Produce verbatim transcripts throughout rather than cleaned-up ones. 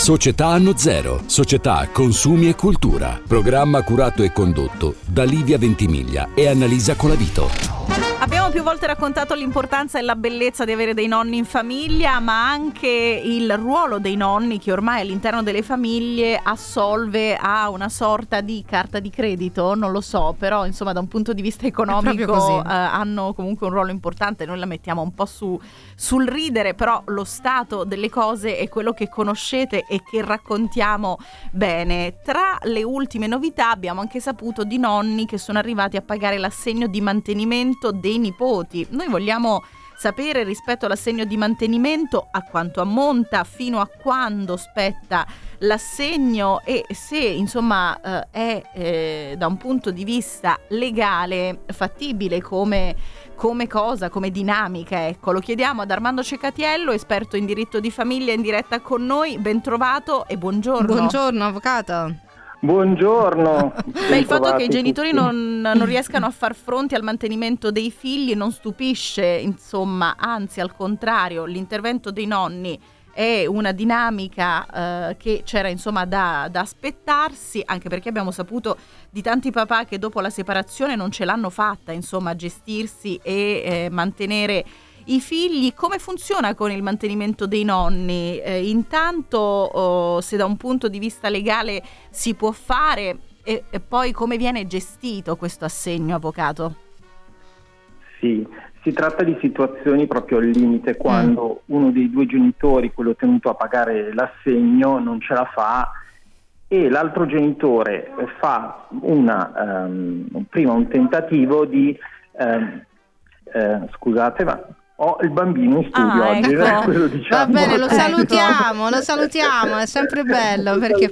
Società Anno Zero, società consumi e cultura. Programma curato e condotto da Livia Ventimiglia e Annalisa Colavito. Abbiamo più volte raccontato l'importanza e la bellezza di avere dei nonni in famiglia, ma anche il ruolo dei nonni che ormai all'interno delle famiglie assolve a una sorta di carta di credito, non lo so, però insomma da un punto di vista economico eh, hanno comunque un ruolo importante. Noi la mettiamo un po' su, sul ridere, però lo stato delle cose è quello che conoscete e che raccontiamo bene. Tra le ultime novità abbiamo anche saputo di nonni che sono arrivati a pagare l'assegno di mantenimento dei nipoti. Noi vogliamo sapere rispetto all'assegno di mantenimento a quanto ammonta, fino a quando spetta l'assegno e se insomma eh, è eh, da un punto di vista legale fattibile come, come cosa, come dinamica. Ecco, lo chiediamo ad Armando Cecatiello, esperto in diritto di famiglia, in diretta con noi. Ben trovato e buongiorno. Buongiorno avvocato. Buongiorno. Beh, il fatto che i genitori non, non riescano a far fronte al mantenimento dei figli non stupisce, insomma, anzi al contrario, l'intervento dei nonni è una dinamica eh, che c'era insomma da, da aspettarsi, anche perché abbiamo saputo di tanti papà che dopo la separazione non ce l'hanno fatta, insomma, a gestirsi e eh, mantenere i figli. Come funziona con il mantenimento dei nonni? Eh, intanto oh, se da un punto di vista legale si può fare e, e poi come viene gestito questo assegno, avvocato? Sì, si tratta di situazioni proprio al limite, quando mm. uno dei due genitori, quello tenuto a pagare l'assegno, non ce la fa e l'altro genitore fa una um, prima un tentativo di um, eh, scusate ma ho il bambino in studio ah, oggi, ecco. quello diciamo. Va bene, lo salutiamo, lo salutiamo, è sempre bello perché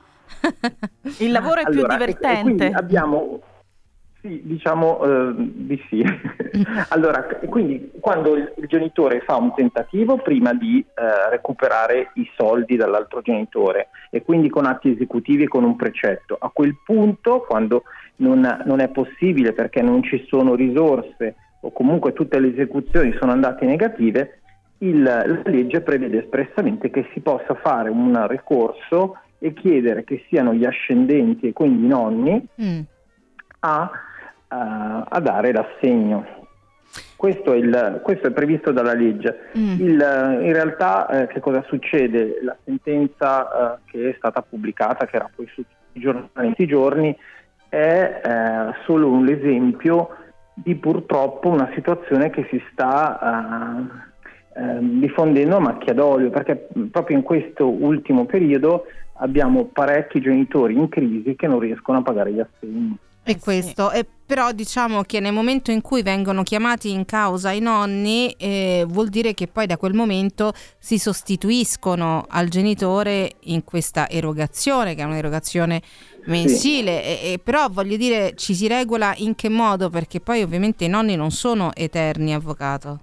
il lavoro è allora, più divertente. Quindi abbiamo sì, diciamo eh, di sì. Allora, quindi quando il, il genitore fa un tentativo prima di eh, recuperare i soldi dall'altro genitore e quindi con atti esecutivi e con un precetto, a quel punto, quando non, non è possibile perché non ci sono risorse o comunque tutte le esecuzioni sono andate negative, il, la legge prevede espressamente che si possa fare un ricorso e chiedere che siano gli ascendenti e quindi i nonni mm. a, a, a dare l'assegno. Questo è, il, questo è previsto dalla legge. Mm. Il, in realtà eh, che cosa succede? La sentenza eh, che è stata pubblicata, che era poi su tutti i giornali in questi giorni, è eh, solo un esempio di purtroppo una situazione che si sta uh, uh, diffondendo a macchia d'olio, perché proprio in questo ultimo periodo abbiamo parecchi genitori in crisi che non riescono a pagare gli assegni. E questo, e però diciamo che nel momento in cui vengono chiamati in causa i nonni eh, vuol dire che poi da quel momento si sostituiscono al genitore in questa erogazione, che è un'erogazione mensile, sì. e, e però voglio dire ci si regola in che modo, perché poi ovviamente i nonni non sono eterni, avvocato.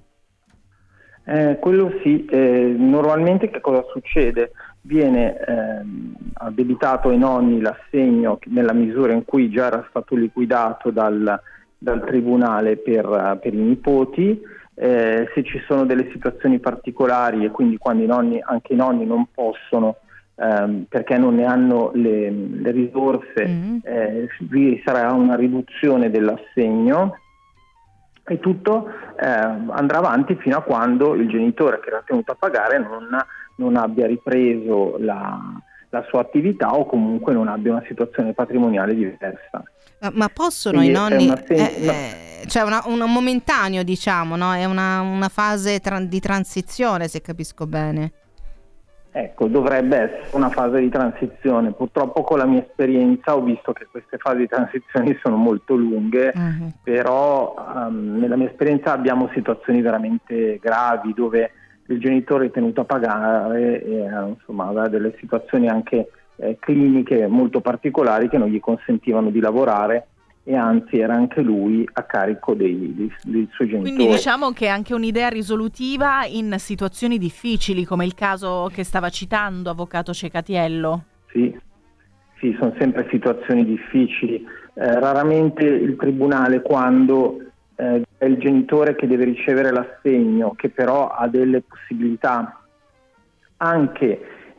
Eh, quello sì, eh, normalmente che cosa succede? Viene eh, addebitato ai nonni l'assegno nella misura in cui già era stato liquidato dal, dal tribunale per, per i nipoti. Eh, se ci sono delle situazioni particolari e quindi quando i nonni, anche i nonni non possono ehm, perché non ne hanno le, le risorse, mm-hmm. eh, vi sarà una riduzione dell'assegno e tutto eh, andrà avanti fino a quando il genitore che era tenuto a pagare non non abbia ripreso la, la sua attività o comunque non abbia una situazione patrimoniale diversa. Ma, ma possono Quindi i nonni, una sen- eh, eh, cioè una, un momentaneo diciamo, no? È una, una fase tra- di transizione, se capisco bene. Ecco, dovrebbe essere una fase di transizione. Purtroppo con la mia esperienza ho visto che queste fasi di transizione sono molto lunghe, uh-huh. però um, nella mia esperienza abbiamo situazioni veramente gravi dove il genitore è tenuto a pagare e insomma aveva delle situazioni anche eh, cliniche molto particolari che non gli consentivano di lavorare e anzi era anche lui a carico dei, dei, dei suoi genitori. Quindi diciamo che è anche un'idea risolutiva in situazioni difficili come il caso che stava citando, avvocato Cecatiello. Sì, sì, sono sempre situazioni difficili. Eh, raramente il tribunale, quando eh, è il genitore che deve ricevere l'assegno, che però ha delle possibilità anche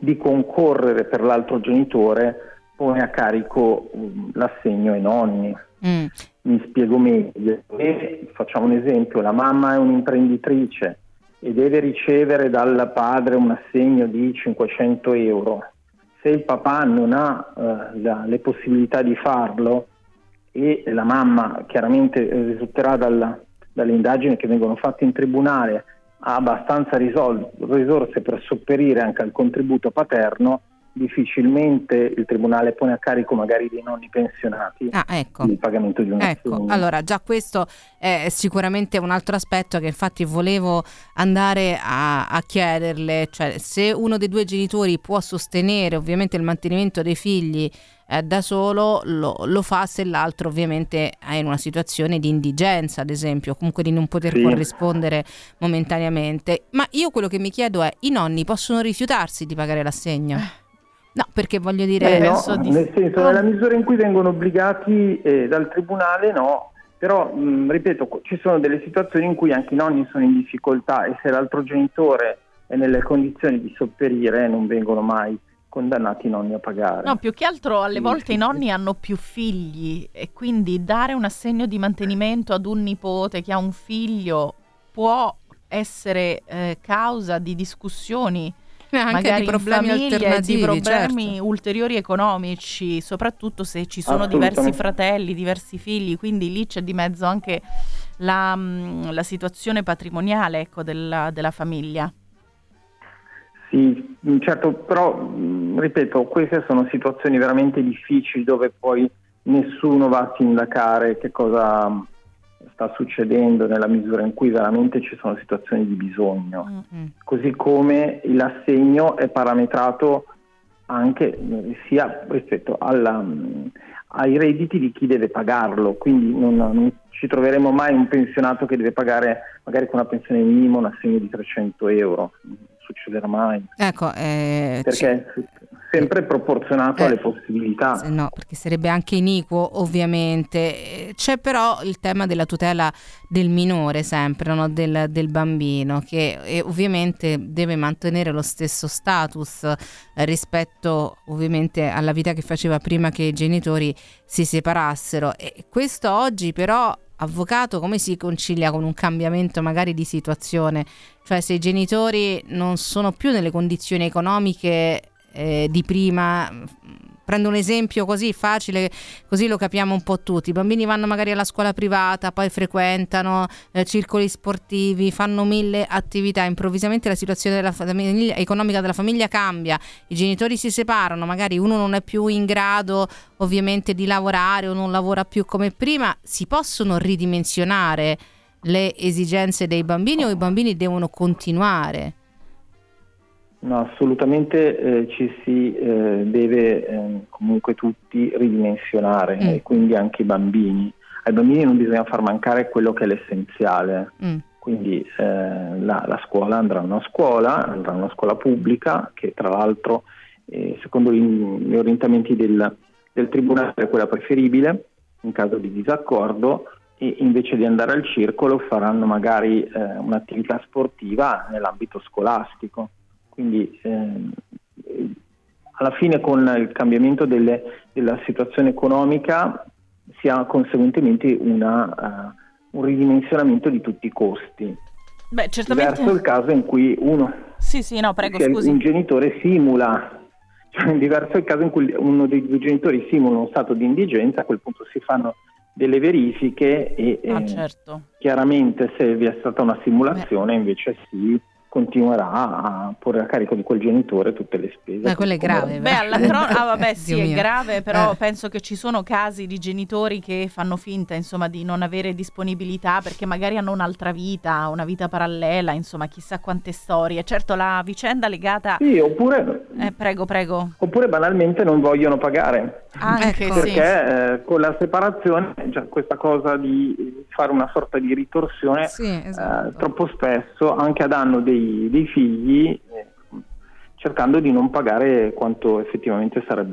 di concorrere per l'altro genitore pone a carico um, l'assegno ai nonni. Mm. Mi spiego meglio. E facciamo un esempio: la mamma è un'imprenditrice e deve ricevere dal padre un assegno di cinquecento euro. Se il papà non ha uh, la, le possibilità di farlo, e la mamma chiaramente risulterà dalla, dalle indagini che vengono fatte in tribunale, ha abbastanza risol- risorse per sopperire anche al contributo paterno, difficilmente il tribunale pone a carico magari dei nonni pensionati ah, ecco. il pagamento di un ecco. assegno. Allora già questo è sicuramente un altro aspetto che infatti volevo andare a, a chiederle, cioè se uno dei due genitori può sostenere ovviamente il mantenimento dei figli eh, da solo, lo, lo fa se l'altro ovviamente è in una situazione di indigenza, ad esempio, comunque di non poter sì. corrispondere momentaneamente. Ma io quello che mi chiedo è: i nonni possono rifiutarsi di pagare l'assegno? No, perché voglio dire... Eh no, di... nel senso, ah. nella misura in cui vengono obbligati eh, dal tribunale, no. Però, mh, ripeto, ci sono delle situazioni in cui anche i nonni sono in difficoltà e se l'altro genitore è nelle condizioni di sopperire, non vengono mai condannati i nonni a pagare. No, più che altro alle sì, volte sì, i nonni sì. hanno più figli e quindi dare un assegno di mantenimento ad un nipote che ha un figlio può essere eh, causa di discussioni, anche magari di problemi in famiglia, alternativi, di problemi certo. ulteriori economici, soprattutto se ci sono diversi fratelli, diversi figli, quindi lì c'è di mezzo anche la, la situazione patrimoniale, ecco, della, della famiglia. Sì, certo, però ripeto, queste sono situazioni veramente difficili dove poi nessuno va a sindacare che cosa sta succedendo, nella misura in cui veramente ci sono situazioni di bisogno. Mm-hmm. Così come l'assegno è parametrato anche sia rispetto alla, ai redditi di chi deve pagarlo, quindi non, non ci troveremo mai un pensionato che deve pagare magari con una pensione minima un assegno di trecento euro. Succederà mai, ecco, eh, perché c- sempre proporzionato eh, alle possibilità. No, perché sarebbe anche iniquo ovviamente. C'è però il tema della tutela del minore sempre, no? del, del bambino, che eh, ovviamente deve mantenere lo stesso status eh, rispetto ovviamente alla vita che faceva prima che i genitori si separassero, e questo oggi però, avvocato, come si concilia con un cambiamento magari di situazione? Cioè, se i genitori non sono più nelle condizioni economiche eh, di prima, prendo un esempio così facile, così lo capiamo un po' tutti: i bambini vanno magari alla scuola privata, poi frequentano eh, circoli sportivi, fanno mille attività, improvvisamente la situazione della famiglia, economica della famiglia cambia, i genitori si separano, magari uno non è più in grado ovviamente di lavorare o non lavora più come prima. Si possono ridimensionare le esigenze dei bambini o i bambini devono continuare? No, assolutamente eh, ci si eh, deve eh, comunque tutti ridimensionare, mm. e quindi anche i bambini. Ai bambini non bisogna far mancare quello che è l'essenziale, mm. quindi eh, la, la scuola andranno a scuola, andranno a scuola pubblica, che tra l'altro eh, secondo gli, gli orientamenti del, del tribunale è quella preferibile in caso di disaccordo, e invece di andare al circolo faranno magari eh, un'attività sportiva nell'ambito scolastico. Quindi eh, alla fine, con il cambiamento delle, della situazione economica, si ha conseguentemente una, uh, un ridimensionamento di tutti i costi. Beh, certamente. Diverso il caso in cui uno, sì, sì, no, prego, scusi. un genitore simula, cioè diverso il caso in cui uno dei due genitori simula uno stato di indigenza. A quel punto si fanno delle verifiche e ah, eh, certo. chiaramente, se vi è stata una simulazione, Beh. invece si continuerà a porre a carico di quel genitore tutte le spese. Ma quello è grave. Beh, alla cro- ah, vabbè, sì, è grave, però eh. penso che ci sono casi di genitori che fanno finta, insomma, di non avere disponibilità perché magari hanno un'altra vita, una vita parallela, insomma, chissà quante storie. Certo, la vicenda legata... Sì, oppure... Eh, prego, prego. Oppure banalmente non vogliono pagare. Anche, perché sì. eh, con la separazione, cioè, questa cosa di fare una sorta di ritorsione, sì, esatto. eh, troppo spesso anche a danno dei, dei figli, eh, cercando di non pagare quanto effettivamente sarebbe dovuto.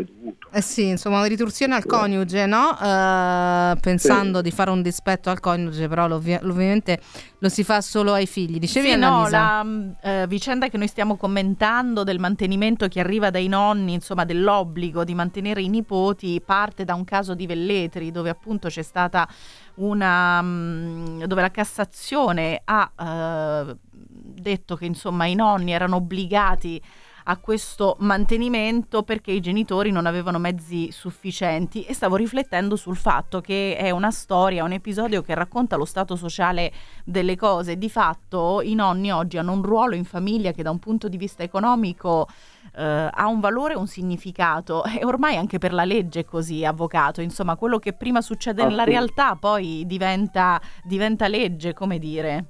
Eh sì, insomma, una ritorsione al coniuge, no? Uh, pensando sì. di fare un dispetto al coniuge, però ovvi- ovviamente lo si fa solo ai figli. Dicevi, sì, Annalisa? no, la uh, vicenda che noi stiamo commentando del mantenimento che arriva dai nonni, insomma, dell'obbligo di mantenere i nipoti, parte da un caso di Velletri, dove appunto c'è stata una um, dove la Cassazione ha uh, detto che insomma i nonni erano obbligati a questo mantenimento perché i genitori non avevano mezzi sufficienti, e stavo riflettendo sul fatto che è una storia, un episodio che racconta lo stato sociale delle cose. Di fatto i nonni oggi hanno un ruolo in famiglia che da un punto di vista economico eh, ha un valore, un significato, e ormai anche per la legge è così, avvocato, insomma quello che prima succede nella realtà poi diventa, diventa legge, come dire.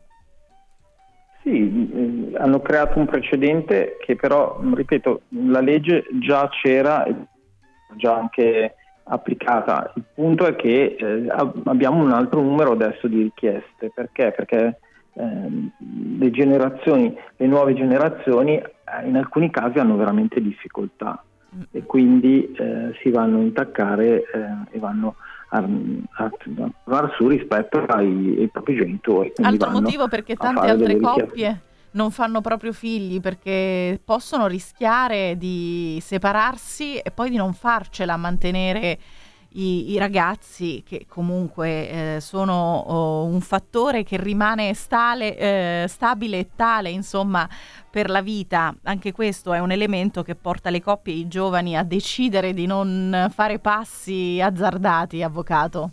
Sì, hanno creato un precedente che però, ripeto, la legge già c'era, già anche applicata. Il punto è che eh, abbiamo un altro numero adesso di richieste. Perché? Perché eh, le generazioni, le nuove generazioni eh, in alcuni casi hanno veramente difficoltà e quindi eh, si vanno a intaccare eh, e vanno a trovare su rispetto ai, ai propri genitori. Altro motivo perché tante altre coppie non fanno proprio figli, perché possono rischiare di separarsi e poi di non farcela a mantenere i, i ragazzi, che comunque eh, sono oh, un fattore che rimane stale, eh, stabile e tale, insomma, per la vita. Anche questo è un elemento che porta le coppie e i giovani a decidere di non fare passi azzardati, avvocato.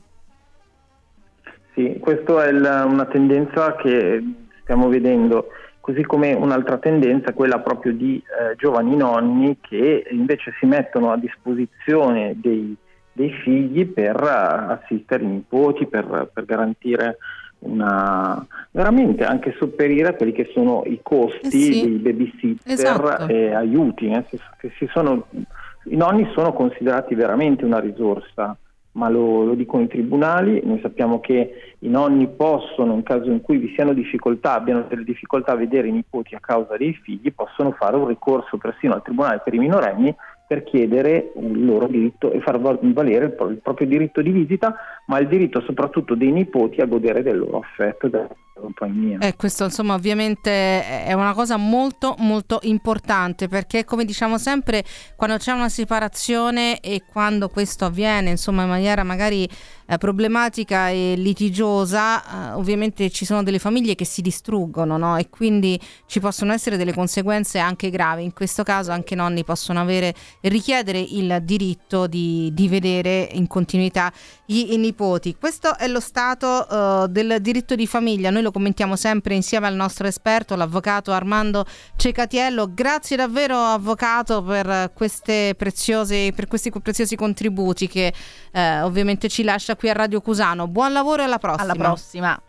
Sì, questa è il, una tendenza che stiamo vedendo, così come un'altra tendenza, quella proprio di eh, giovani nonni che invece si mettono a disposizione dei, dei figli per assistere i nipoti, per, per garantire una veramente anche sopperire a quelli che sono i costi eh sì. dei babysitter esatto. e aiuti, nel senso che si sono, i nonni sono considerati veramente una risorsa, ma lo, lo dicono i tribunali. Noi sappiamo che i nonni possono, in caso in cui vi siano difficoltà, abbiano delle difficoltà a vedere i nipoti a causa dei figli, possono fare un ricorso persino al tribunale per i minorenni per chiedere il loro diritto e far valere il, pro- il proprio diritto di visita, ma il diritto soprattutto dei nipoti a godere del loro affetto e della compagnia. E eh, questo insomma ovviamente è una cosa molto molto importante, perché come diciamo sempre, quando c'è una separazione e quando questo avviene insomma in maniera magari eh, problematica e litigiosa, eh, ovviamente ci sono delle famiglie che si distruggono, no? E quindi ci possono essere delle conseguenze anche gravi. In questo caso anche i nonni possono avere e richiedere il diritto di, di vedere in continuità i, i nipoti. Questo è lo stato uh, del diritto di famiglia. Noi lo commentiamo sempre insieme al nostro esperto, l'avvocato Armando Cecatiello. Grazie davvero, avvocato, per queste preziose per questi preziosi contributi che eh, ovviamente ci lascia qui a Radio Cusano. Buon lavoro e alla prossima. Alla prossima.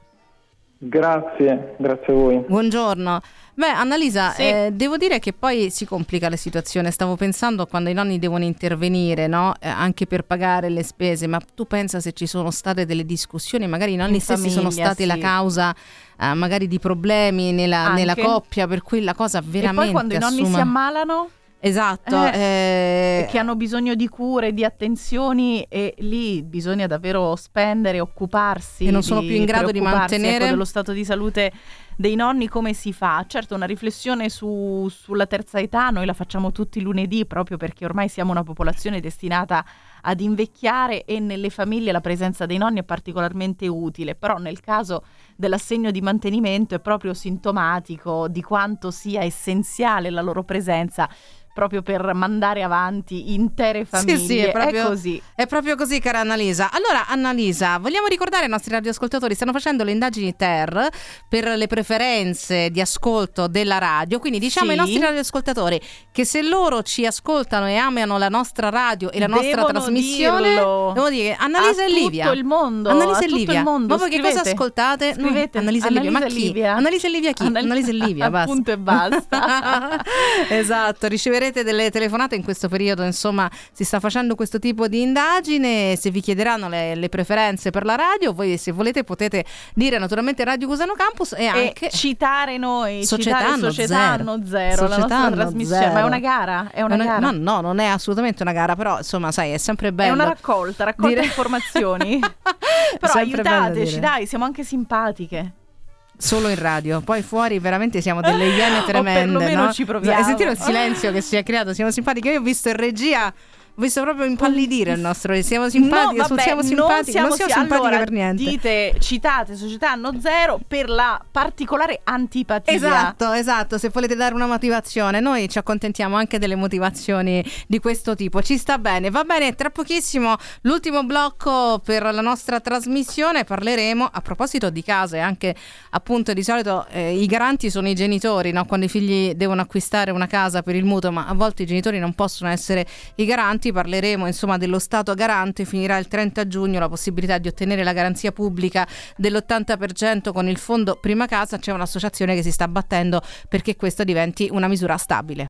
Grazie, grazie a voi. Buongiorno. Beh, Annalisa, sì. eh, devo dire che poi si complica la situazione. Stavo pensando quando i nonni devono intervenire, no? Eh, anche per pagare le spese, ma tu pensa se ci sono state delle discussioni, magari i nonni In stessi famiglia, sono stati sì. la causa eh, magari di problemi nella, nella coppia, per cui la cosa veramente E poi quando assuma... i nonni si ammalano? Esatto, eh, eh... che hanno bisogno di cure, di attenzioni, e lì bisogna davvero spendere, occuparsi e non sono più in grado di mantenere ecco, dello stato di salute dei nonni. Come si fa? Certo, una riflessione su, sulla terza età noi la facciamo tutti lunedì, proprio perché ormai siamo una popolazione destinata ad invecchiare e nelle famiglie la presenza dei nonni è particolarmente utile, però nel caso dell'assegno di mantenimento è proprio sintomatico di quanto sia essenziale la loro presenza, proprio per mandare avanti intere famiglie. Sì, sì, è proprio è così. È proprio così, cara Annalisa. Allora, Annalisa, vogliamo ricordare ai nostri radioascoltatori, stanno facendo le indagini T E R per le preferenze di ascolto della radio, quindi diciamo sì. ai nostri radioascoltatori che se loro ci ascoltano e amano la nostra radio e la nostra Devono trasmissione, dirlo. devo dire Annalisa a e Livia. tutto il mondo. Annalisa a e tutto Livia. il mondo. Ma voi che cosa ascoltate? Scrivete. No, Annalisa e Livia. Ma chi? Livia. Annalisa e Livia chi? Annal- Annalisa e Livia, basta. Appunto e basta. Esatto, riceverete delle telefonate in questo periodo, insomma si sta facendo questo tipo di indagine. Se vi chiederanno le, le preferenze per la radio, voi se volete potete dire naturalmente Radio Cusano Campus e anche Che? Citare noi, Società citare Anno Società Zero. Anno Zero, Società la nostra Anno trasmissione. Zero. Ma è una gara? È una, È una- gara? No, no, non è assolutamente una gara, però insomma, sai, è sempre bello. È una raccolta, raccolta dire- informazioni. È Però sempre bello aiutateci, dire. dai, siamo anche simpatiche. Solo in radio, poi fuori veramente siamo delle iene O tremende. perlomeno no? ci proviamo. Hai sentito il silenzio che si è creato? Siamo simpatiche. Io ho visto in regia, ho visto proprio impallidire il nostro. Siamo simpatiche, No, su- vabbè, siamo simpatiche, non siamo, si- simpatiche allora, per niente. Dite, citate Società Anno Zero per la particolare antipatia. Esatto, esatto, se volete dare una motivazione, noi ci accontentiamo anche delle motivazioni di questo tipo, ci sta bene. Va bene, tra pochissimo l'ultimo blocco per la nostra trasmissione, parleremo a proposito di case, anche appunto di solito eh, i garanti sono i genitori, no? Quando i figli devono acquistare una casa per il mutuo, ma a volte i genitori non possono essere i garanti. Parleremo insomma dello Stato garante, finirà il trenta giugno la possibilità di ottenere la garanzia pubblica dell'ottanta per cento con il fondo Prima Casa, c'è un'associazione che si sta battendo perché questo diventi una misura stabile.